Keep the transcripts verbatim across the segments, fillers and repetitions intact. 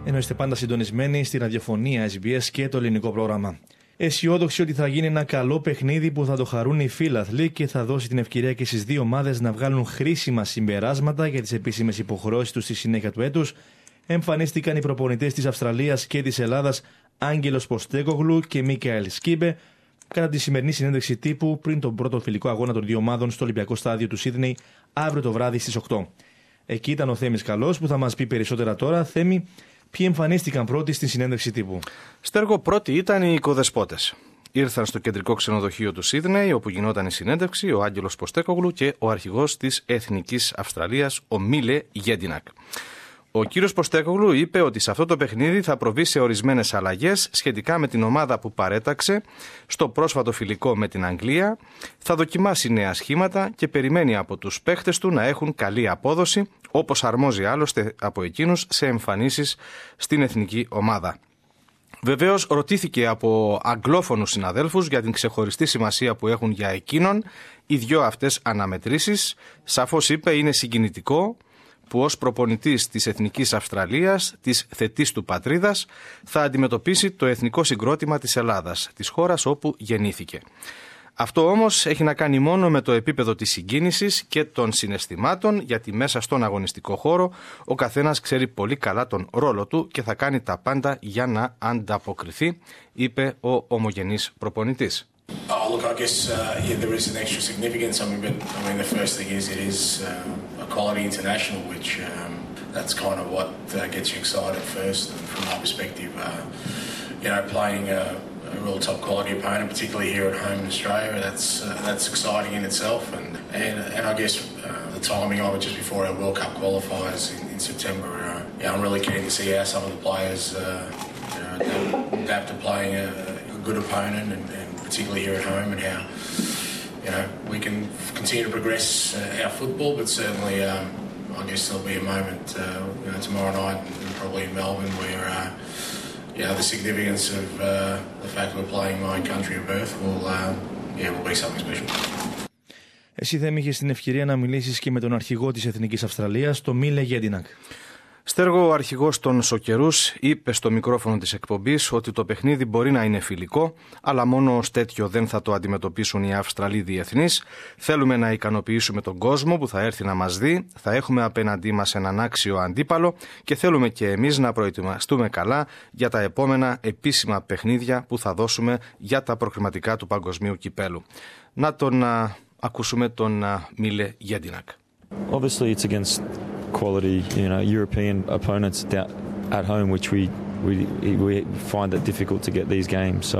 ενώ είστε πάντα συντονισμένοι στη ραδιοφωνία ες μπι ες και το ελληνικό πρόγραμμα. Αισιόδοξοι ότι θα γίνει ένα καλό παιχνίδι που θα το χαρούν οι φίλαθλοι και θα δώσει την ευκαιρία και στις δύο ομάδες να βγάλουν χρήσιμα συμπεράσματα για τις επίσημες υποχρεώσεις τους στη συνέχεια του έτους, εμφανίστηκαν οι προπονητές της Αυστραλίας και της Ελλάδας Άγγελος Ποστέκογλου και Μίκαελ Σκίμπε κατά τη σημερινή συνέντευξη τύπου πριν τον πρώτο φιλικό αγώνα των δύο ομάδων στο Ολυμπιακό Στάδιο του Σίδνεϊ αύριο το βράδυ στις οκτώ. Εκεί ήταν ο Θέμης Καλός που θα μας πει περισσότερα τώρα. Θέμη, ποιοι εμφανίστηκαν πρώτοι στη συνέντευξη τύπου? Στέργο, πρώτοι ήταν οι οικοδεσπότες. Ήρθαν στο κεντρικό ξενοδοχείο του Σίδνεϊ, όπου γινόταν η συνέντευξη, ο Άγγελος Ποστέκογλου και ο αρχηγός της Εθνικής Αυστραλίας, ο Μίλε Γέντινακ. Ο κύριος Ποστέκογλου είπε ότι σε αυτό το παιχνίδι θα προβεί σε ορισμένες αλλαγές σχετικά με την ομάδα που παρέταξε στο πρόσφατο φιλικό με την Αγγλία, θα δοκιμάσει νέα σχήματα και περιμένει από τους παίχτες του να έχουν καλή απόδοση, όπως αρμόζει άλλωστε από εκείνους σε εμφανίσεις στην εθνική ομάδα. Βεβαίως ρωτήθηκε από αγγλόφωνους συναδέλφους για την ξεχωριστή σημασία που έχουν για εκείνον οι δυο αυτές αναμετρήσεις. Σαφώς είπε είναι συγκινητικό που ως προπονητής της Εθνικής Αυστραλίας, της θετής του πατρίδας, θα αντιμετωπίσει το εθνικό συγκρότημα της Ελλάδας, της χώρας όπου γεννήθηκε. Αυτό όμως έχει να κάνει μόνο με το επίπεδο της συγκίνησης και των συναισθημάτων, γιατί μέσα στον αγωνιστικό χώρο ο καθένας ξέρει πολύ καλά τον ρόλο του και θα κάνει τα πάντα για να ανταποκριθεί, είπε ο ομογενής προπονητής. Oh, look, I guess uh, yeah, there is an extra significance. I mean, but I mean, the first thing is it is uh, a quality international, which um, that's kind of what uh, gets you excited first. And from my perspective, uh, you know, playing a, a real top quality opponent, particularly here at home in Australia, that's uh, that's exciting in itself. And and, and I guess uh, the timing of it just before our World Cup qualifiers in, in September. Uh, yeah, I'm really keen to see how some of the players uh, you know, adapt, adapt to playing a, a good opponent and. and particularly here at home, and how you know we can continue to progress uh, our football. But certainly, um, I guess there'll be a moment uh, you know, tomorrow night, and probably in Melbourne, where uh, you know the significance of uh, the fact we're playing my country of birth will uh, yeah will be something special. Εσύ δεν είχες την ευκαιρία να μιλήσεις και με τον αρχηγό της Εθνικής Αυστραλίας, τον Μίλε Γέντινακ. Στέργο, ο αρχηγός των Σοκερούς είπε στο μικρόφωνο της εκπομπής ότι το παιχνίδι μπορεί να είναι φιλικό, αλλά μόνο ως τέτοιο δεν θα το αντιμετωπίσουν οι Αυστραλοί διεθνείς. Θέλουμε να ικανοποιήσουμε τον κόσμο που θα έρθει να μας δει, θα έχουμε απέναντί μας έναν άξιο αντίπαλο και θέλουμε και εμείς να προετοιμαστούμε καλά για τα επόμενα επίσημα παιχνίδια που θα δώσουμε για τα προκριματικά του Παγκοσμίου Κυπέλου. Να τον α, ακούσουμε τον Μίλε Γέντινακ. Obviously, it's against quality, you know, European opponents at home, which we we we find it difficult to get these games. So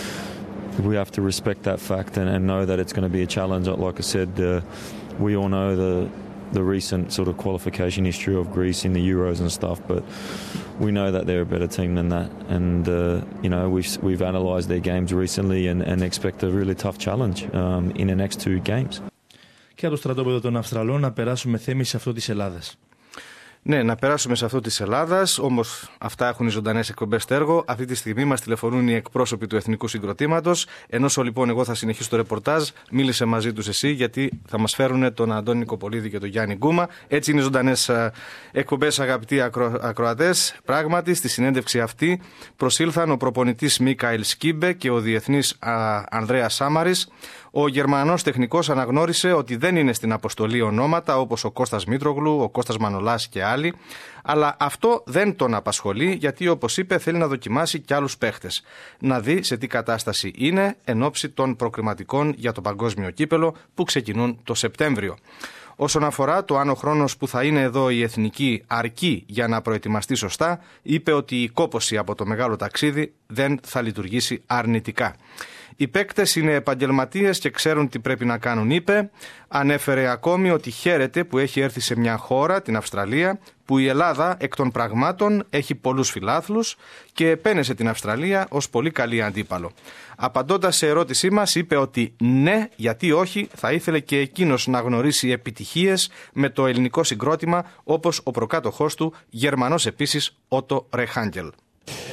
we have to respect that fact and, and know that it's going to be a challenge. Like I said, uh, we all know the the recent sort of qualification history of Greece in the Euros and stuff, but we know that they're a better team than that. And uh, you know, we've we've analysed their games recently and, and expect a really tough challenge um, in the next two games. Και από το στρατόπεδο των Αυστραλών να περάσουμε, Θέμη, σε αυτό της Ελλάδας. Ναι, να περάσουμε σε αυτό της Ελλάδας, όμως αυτά έχουν οι ζωντανές εκπομπές Στέργο. Αυτή τη στιγμή μας τηλεφωνούν οι εκπρόσωποι του Εθνικού Συγκροτήματος. Ενώ λοιπόν εγώ θα συνεχίσω το ρεπορτάζ, μίλησε μαζί τους εσύ, γιατί θα μας φέρουν τον Αντώνη Νικοπολίδη και τον Γιάννη Γκούμα. Έτσι είναι οι ζωντανές εκπομπές, αγαπητοί ακρο... ακροατές. Πράγματι, στη συνέντευξη αυτή προσήλθαν ο προπονητής Μίκαελ Σκίμπε και ο διεθνής Ανδρέας Σάμαρης. Ο Γερμανός τεχνικός αναγνώρισε ότι δεν είναι στην αποστολή ονόματα όπως ο Κώστας Μήτρογλου, ο Κώστας Μανολάς και άλλοι, αλλά αυτό δεν τον απασχολεί, γιατί όπως είπε θέλει να δοκιμάσει και άλλους παίχτες. Να δει σε τι κατάσταση είναι εν ώψη των προκριματικών για το παγκόσμιο κύπελο που ξεκινούν το Σεπτέμβριο. Όσον αφορά το αν ο χρόνος που θα είναι εδώ η εθνική αρκεί για να προετοιμαστεί σωστά, είπε ότι η κόπωση από το μεγάλο ταξίδι δεν θα λειτουργήσει αρνητικά. Οι παίκτες είναι επαγγελματίες και ξέρουν τι πρέπει να κάνουν, είπε. Ανέφερε ακόμη ότι χαίρεται που έχει έρθει σε μια χώρα, την Αυστραλία, που η Ελλάδα εκ των πραγμάτων έχει πολλούς φιλάθλους και επένεσε την Αυστραλία ως πολύ καλή αντίπαλο. Απαντώντας σε ερώτησή μας, είπε ότι ναι, γιατί όχι, θα ήθελε και εκείνος να γνωρίσει επιτυχίες με το ελληνικό συγκρότημα, όπως ο προκάτοχός του, Γερμανός επίσης, Ότο Ρεχάγγελ.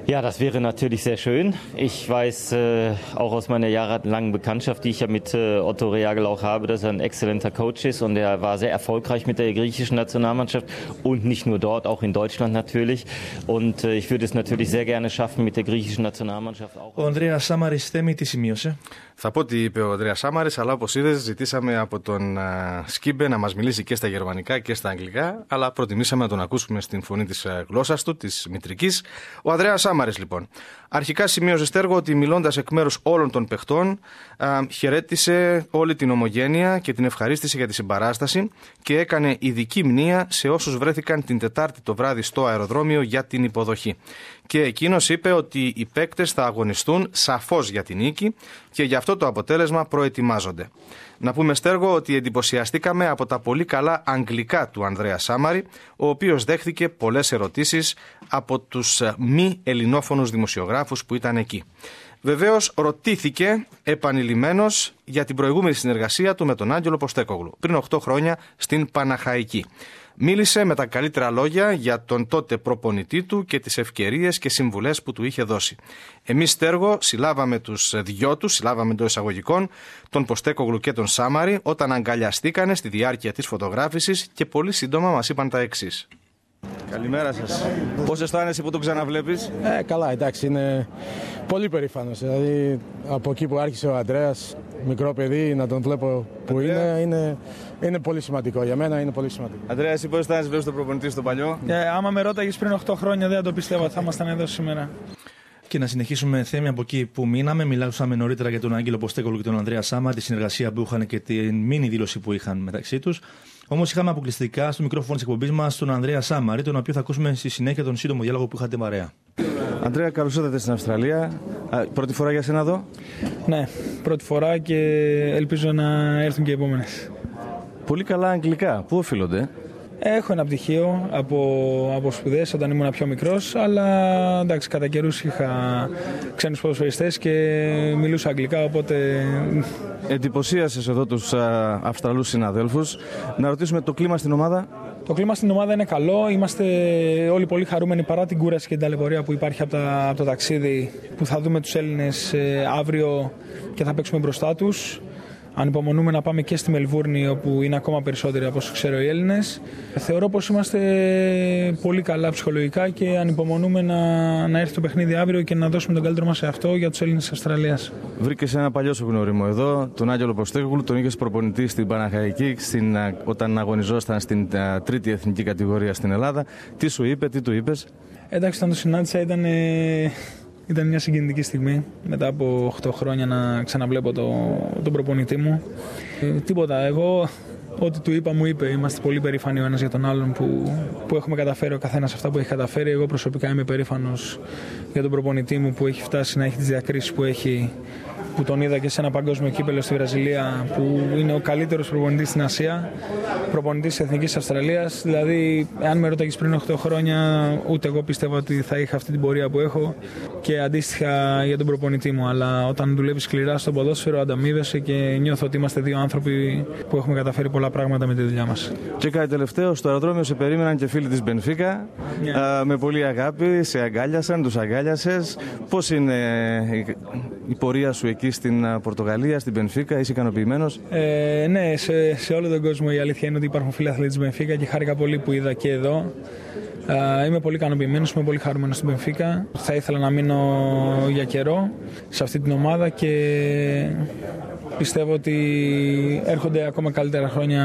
Ja, das wäre natürlich sehr schön. Ich weiß äh, auch aus meiner jahrelangen Bekanntschaft, die ich ja mit äh, Otto Rehhagel auch habe, dass er ein exzellenter Coach ist und er war sehr erfolgreich mit der griechischen Nationalmannschaft und nicht nur dort, auch in Deutschland natürlich. Und äh, ich würde es natürlich sehr gerne schaffen mit der griechischen Nationalmannschaft auch. Ο Ανδρέας Σάμαρης, Θέμη, τι σημείωσε? Θα πω τι είπε ο Ανδρέας Σάμαρης, αλλά όπως είδες, ζητήσαμε από τον uh, Σκίμπε να μας μιλήσει και στα γερμανικά και στα αγγλικά, αλλά προτιμήσαμε να τον ακούσουμε στην φωνή της uh, γλώσσας του, της μητρικής. Ο Ανδρέας Σάμαρης, λοιπόν. Αρχικά σημείωσε, Στέργο, ότι μιλώντας εκ μέρους όλων των παιχτών, uh, χαιρέτησε όλη την ομογένεια και την ευχαρίστησε για τη συμπαράσταση και έκανε ειδική μνήα σε όσους βρέθηκαν την Τετάρτη το βράδυ στο αεροδρόμιο για την υποδοχή. Και εκείνος είπε ότι οι παίκτες θα αγωνιστούν σαφώς για την νίκη και γι' αυτό το αποτέλεσμα προετοιμάζονται. Να πούμε, Στέργο, ότι εντυπωσιαστήκαμε από τα πολύ καλά αγγλικά του Ανδρέα Σάμαρη, ο οποίος δέχθηκε πολλές ερωτήσεις από τους μη ελληνόφωνους δημοσιογράφους που ήταν εκεί. Βεβαίως, ρωτήθηκε επανειλημμένος για την προηγούμενη συνεργασία του με τον Άγγελο Ποστέκογλου, πριν οκτώ χρόνια στην Παναχαϊκή. Μίλησε με τα καλύτερα λόγια για τον τότε προπονητή του και τις ευκαιρίες και συμβουλές που του είχε δώσει. Εμείς, Στέργο, συλλάβαμε τους δυο τους, συλλάβαμε των εισαγωγικών, τον Ποστέκογλου και τον Σάμαρη, όταν αγκαλιαστήκανε στη διάρκεια της φωτογράφησης και πολύ σύντομα μας είπαν τα εξής. Καλημέρα σας. Πώς αισθάνεσαι που τον ξαναβλέπεις? Ε, καλά, εντάξει, είναι πολύ περήφανος. Δηλαδή, από εκεί που άρχισε ο Ανδρέας, μικρό παιδί, να τον βλέπω που είναι, είναι, είναι πολύ σημαντικό. Για μένα είναι πολύ σημαντικό. Ανδρέα, εσύ πώς αισθάνεσαι, βλέπεις τον προπονητή στο παλιό? Ε, άμα με ρώταγες πριν οκτώ χρόνια, δεν το πιστεύω ότι θα ήμασταν εδώ σήμερα. Και να συνεχίσουμε, Θέμη, από εκεί που μείναμε. Μιλούσαμε νωρίτερα για τον Άγγελο Ποστέκογλου και τον Ανδρέα Σάμα, τη συνεργασία που είχαν και την μίνι δήλωση που είχαν μεταξύ τους. Όμως είχαμε αποκλειστικά στο μικρόφωνο της εκπομπής μας τον Ανδρέα Σάμαρη, τον οποίο θα ακούσουμε στη συνέχεια τον σύντομο διάλογο που είχατε παρέα. Ανδρέα, καλώς ήρθατε στην Αυστραλία. Πρώτη φορά για σένα εδώ? Ναι, πρώτη φορά και ελπίζω να έρθουν και οι επόμενες. Πολύ καλά αγγλικά. Πού οφείλονται? Έχω ένα πτυχίο από, από σπουδές όταν ήμουν πιο μικρός, αλλά εντάξει, κατά καιρούς είχα ξένους ποδοσφαιριστές και μιλούσα αγγλικά, οπότε... Εντυπωσίασες εδώ τους α, Αυστραλούς συναδέλφους. Να ρωτήσουμε το κλίμα στην ομάδα. Το κλίμα στην ομάδα είναι καλό. Είμαστε όλοι πολύ χαρούμενοι παρά την κούραση και την ταλαιπωρία που υπάρχει από, τα, από το ταξίδι, που θα δούμε τους Έλληνες ε, αύριο και θα παίξουμε μπροστά τους. Ανυπομονούμε να πάμε και στη Μελβούρνη, όπου είναι ακόμα περισσότεροι από όσο ξέρω οι Έλληνες. Θεωρώ πως είμαστε πολύ καλά ψυχολογικά και ανυπομονούμε να, να έρθει το παιχνίδι αύριο και να δώσουμε τον καλύτερο μας σε αυτό για τους Έλληνες της Αυστραλίας. Βρήκες ένα παλιό σου γνώριμο εδώ, τον Άγγελο Ποστέκογλου, τον είχες προπονητή στην Παναχαϊκή στην, όταν αγωνιζόσταν στην uh, τρίτη εθνική κατηγορία στην Ελλάδα. Τι σου είπε, τι του είπες? Εντάξει, όταν το συνάντησα ήταν... Ε... Ήταν μια συγκινητική στιγμή, μετά από οκτώ χρόνια να ξαναβλέπω το, τον προπονητή μου. Ε, τίποτα, εγώ ό,τι του είπα μου είπε. Είμαστε πολύ περήφανοι ο ένας για τον άλλον που, που έχουμε καταφέρει ο καθένας αυτά που έχει καταφέρει. Εγώ προσωπικά είμαι περήφανος για τον προπονητή μου που έχει φτάσει να έχει τις διακρίσεις που έχει, που τον είδα και σε ένα παγκόσμιο κύπελλο στη Βραζιλία, που είναι ο καλύτερος προπονητής στην Ασία, προπονητής της Εθνικής Αυστραλίας. Δηλαδή, αν με ρώταγες πριν οκτώ χρόνια, ούτε εγώ πίστευα ότι θα είχα αυτή την πορεία που έχω και αντίστοιχα για τον προπονητή μου. Αλλά όταν δουλεύεις σκληρά στο ποδόσφαιρο, ανταμείβεσαι και νιώθω ότι είμαστε δύο άνθρωποι που έχουμε καταφέρει πολλά πράγματα με τη δουλειά μας. Και κάτι τελευταίο, στο αεροδρόμιο σε περίμεναν και φίλοι της Μπενφίκα. Yeah. Α, με πολύ αγάπη, σε αγκάλιασαν, τους αγκάλιασες. Πώς είναι η πορεία σου εκεί στην Πορτογαλία, στην Μπενφίκα, είσαι ικανοποιημένος? Ε, ναι, σε, σε όλο τον κόσμο η αλήθεια είναι ότι υπάρχουν φίλοι αθλητές της Μπενφίκα και χάρηκα πολύ που είδα και εδώ. Ε, είμαι πολύ ικανοποιημένος, είμαι πολύ χαρούμενος στην Μπενφίκα. Θα ήθελα να μείνω για καιρό σε αυτή την ομάδα και πιστεύω ότι έρχονται ακόμα καλύτερα χρόνια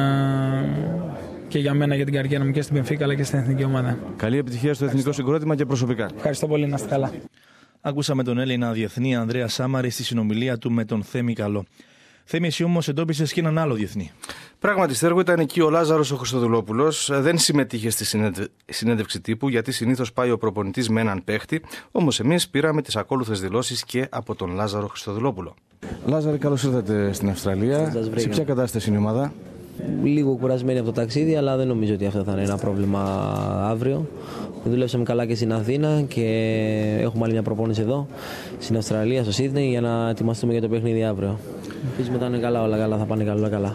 και για μένα, για την καριέρα μου και στην Μπενφίκα αλλά και στην εθνική ομάδα. Καλή επιτυχία στο εθνικό συγκρότημα και προσωπικά. Ευχαριστώ πολύ, να είστε καλά. Ακούσαμε τον Έλληνα διεθνή Ανδρέα Σάμαρη στη συνομιλία του με τον Θέμη Καλό. Θέμη, εσύ όμως εντόπισες και έναν άλλο διεθνή. Πράγματι, Στέργο, ήταν εκεί ο Λάζαρος ο Χριστοδουλόπουλος. Δεν συμμετείχε στη συνέντευ... συνέντευξη τύπου, γιατί συνήθως πάει ο προπονητής με έναν παίχτη. Όμως εμείς πήραμε τις ακόλουθες δηλώσεις και από τον Λάζαρο Χριστοδουλόπουλο. Λάζαρη, καλώς ήρθατε στην Αυστραλία. Σε ποια κατάσταση είναι η ομάδα? Λίγο κουρασμένη από το ταξίδι, αλλά δεν νομίζω ότι αυτό θα είναι ένα πρόβλημα αύριο. Δουλέψαμε καλά και στην Αθήνα και έχουμε άλλη μια προπόνηση εδώ στην Αυστραλία, στο Σίδνεϊ, για να ετοιμαστούμε για το παιχνίδι αύριο. Ελπίζουμε να είναι καλά όλα καλά, θα πάνε καλά καλά.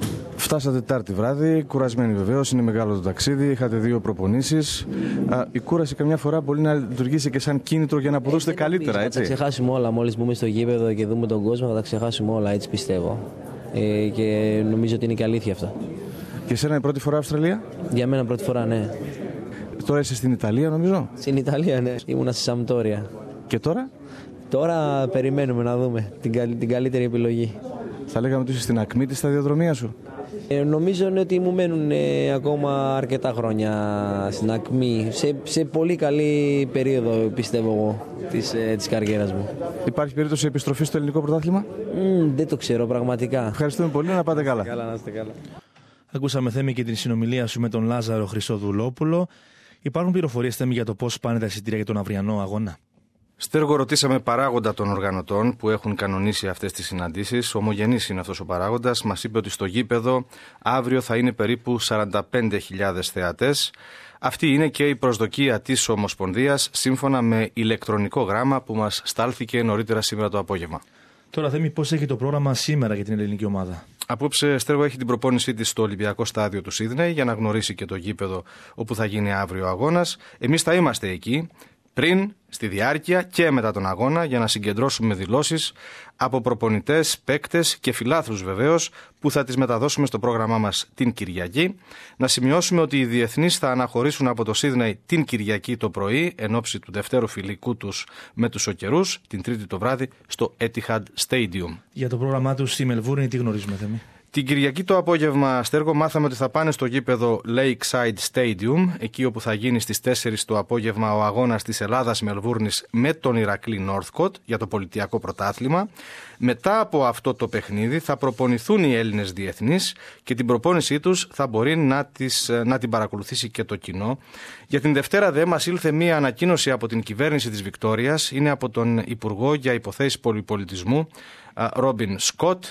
Φτάσατε Τετάρτη βράδυ, κουρασμένοι βεβαίως, είναι μεγάλο το ταξίδι, είχατε δύο προπονήσεις. Η κούραση καμιά φορά μπορεί να λειτουργήσει και σαν κίνητρο για να αποδώσετε καλύτερα, έτσι. Θα τα ξεχάσουμε όλα μόλις μπούμε στο γήπεδο και δούμε τον κόσμο, θα τα ξεχάσουμε όλα, έτσι πιστεύω. Ε, και νομίζω ότι είναι και αλήθεια αυτό. Και εσένα είναι πρώτη φορά Αυστραλία? Για μένα πρώτη φορά, ναι. Τώρα είσαι στην Ιταλία, νομίζω. Στην Ιταλία, ναι. Ήμουνα στη Σαμπτόρια. Και τώρα? Τώρα περιμένουμε να δούμε την, την καλύτερη επιλογή. Θα λέγαμε ότι είσαι στην ακμή της σταδιοδρομίας σου. Ε, νομίζω ότι μου μένουν ε, ακόμα αρκετά χρόνια στην ακμή. Σε, σε πολύ καλή περίοδο, πιστεύω εγώ, της, ε, της καριέρας μου. Υπάρχει περίπτωση επιστροφής στο ελληνικό πρωτάθλημα? Mm, δεν το ξέρω πραγματικά. Ευχαριστούμε πολύ, να πάτε καλά. Καλά, να είστε καλά. Ακούσαμε, Θέμη, και την συνομιλία σου με τον Λάζαρο Χρυσοδουλόπουλο. Υπάρχουν πληροφορίες, Θέμη, για το πώς πάνε τα εισιτήρια για τον αυριανό αγώνα? Στέργο, ρωτήσαμε παράγοντα των οργανωτών που έχουν κανονίσει αυτές τις συναντήσεις. Ομογενής είναι αυτός ο παράγοντας. Μας είπε ότι στο γήπεδο αύριο θα είναι περίπου σαράντα πέντε χιλιάδες θεατές. Αυτή είναι και η προσδοκία της Ομοσπονδίας, σύμφωνα με ηλεκτρονικό γράμμα που μας στάλθηκε νωρίτερα σήμερα το απόγευμα. Τώρα, Θέμη, πώς έχει το πρόγραμμα σήμερα για την ελληνική ομάδα? Απόψε, Στέργο, έχει την προπόνησή της στο Ολυμπιακό Στάδιο του Σίδνεϊ για να γνωρίσει και το γήπεδο όπου θα γίνει αύριο ο αγώνας. Εμείς θα είμαστε εκεί πριν, στη διάρκεια και μετά τον αγώνα για να συγκεντρώσουμε δηλώσεις από προπονητές, παίκτες και φιλάθλους βεβαίως που θα τις μεταδώσουμε στο πρόγραμμά μας την Κυριακή. Να σημειώσουμε ότι οι διεθνείς θα αναχωρήσουν από το Σίδνεϊ την Κυριακή το πρωί εν ώψη του δευτέρου φιλικού τους με τους Σοκερούς, την Τρίτη το βράδυ στο Etihad Stadium. Για το πρόγραμμά τους στη Μελβούρνη τι γνωρίζουμε, Θέμη? Την Κυριακή το απόγευμα, Στέργο, μάθαμε ότι θα πάνε στο γήπεδο Lakeside Stadium, εκεί όπου θα γίνει στις τέσσερις το απόγευμα ο αγώνας της Ελλάδας Μελβούρνης με τον Ηρακλή Northcote για το πολιτιακό πρωτάθλημα. Μετά από αυτό το παιχνίδι θα προπονηθούν οι Έλληνες διεθνείς και την προπόνησή τους θα μπορεί να, τις, να την παρακολουθήσει και το κοινό. Για την Δευτέρα δε μας ήλθε μία ανακοίνωση από την κυβέρνηση της Βικτόριας, είναι από τον Υπουργό για Υποθέσεις Πολυπολιτισμού, Ρόμπιν Σκοτ,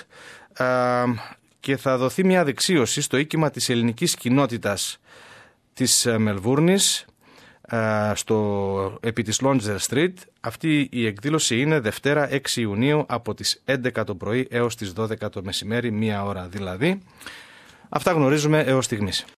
και θα δοθεί μια δεξίωση στο οίκημα της ελληνικής κοινότητας της Μελβούρνης, στο, επί της Lonzer Street. Αυτή η εκδήλωση είναι Δευτέρα έξι Ιουνίου από τις έντεκα το πρωί έως τις δώδεκα το μεσημέρι, μία ώρα δηλαδή. Αυτά γνωρίζουμε έως στιγμής.